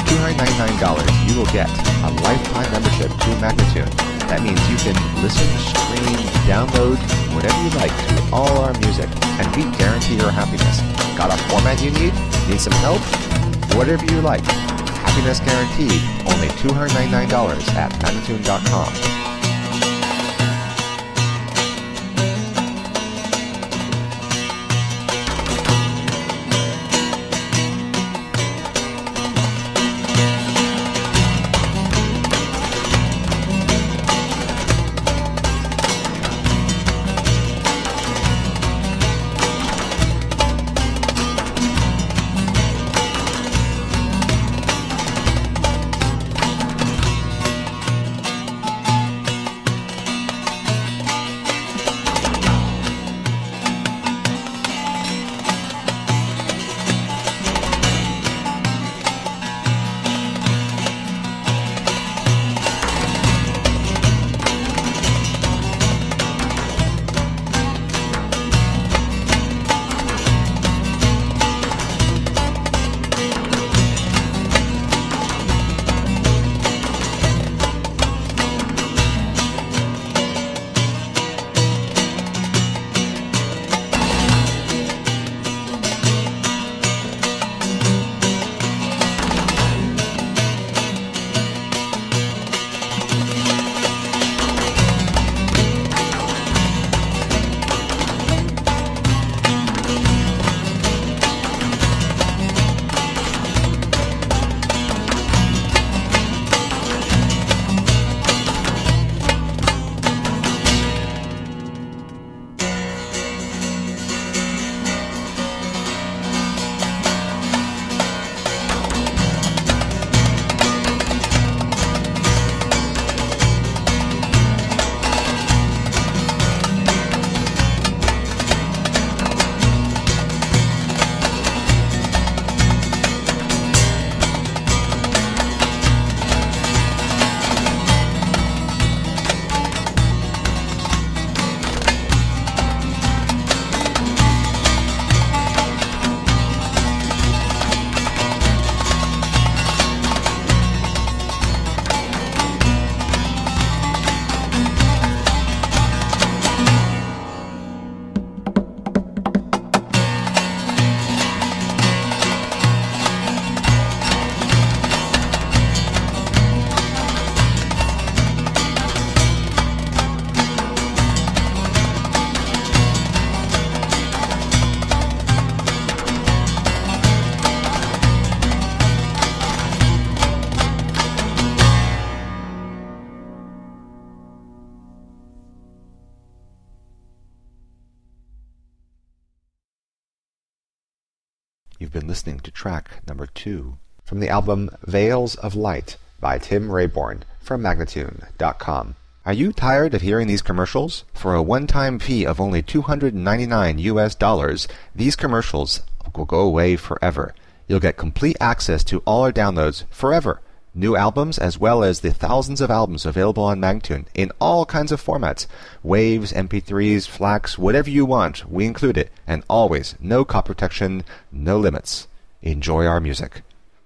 $299, you will get a lifetime membership to Magnatune. That means you can listen, stream, download, whatever you like to all our music, and we guarantee your happiness. Got a format you need? Need some help? Whatever you like. Happiness guaranteed. Only $299 at Magnatune.com. You've been listening to track number 2 from the album Veils of Light by Tim Rayborn from Magnatune.com. Are you tired of hearing these commercials? For a one-time fee of only $299, these commercials will go away forever. You'll get complete access to all our downloads forever. New albums as well as the thousands of albums available on Magnatune in all kinds of formats. Waves, MP3s, FLACs, whatever you want, we include it. And always, no copy protection, no limits. Enjoy our music.